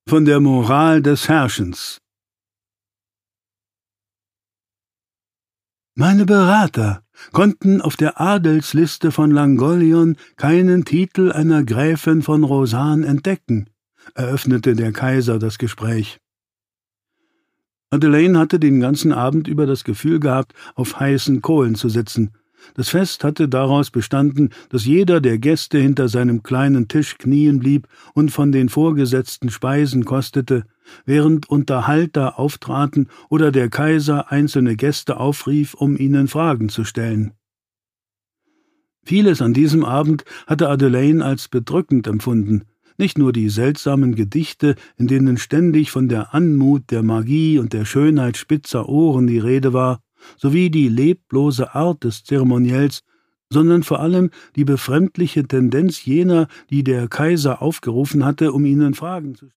von der Moral des Herrschens. Meine Berater konnten auf der Adelsliste von Langolion keinen Titel einer Gräfin von Rosan entdecken, eröffnete der Kaiser das Gespräch. Adelaine hatte den ganzen Abend über das Gefühl gehabt, auf heißen Kohlen zu sitzen. Das Fest hatte daraus bestanden, dass jeder der Gäste hinter seinem kleinen Tisch knien blieb und von den vorgesetzten Speisen kostete, während Unterhalter auftraten oder der Kaiser einzelne Gäste aufrief, um ihnen Fragen zu stellen. Vieles an diesem Abend hatte Adelaine als bedrückend empfunden. Nicht nur die seltsamen Gedichte, in denen ständig von der Anmut, der Magie und der Schönheit spitzer Ohren die Rede war, sowie die leblose Art des Zeremoniells, sondern vor allem die befremdliche Tendenz jener, die der Kaiser aufgerufen hatte, um ihnen Fragen zu stellen.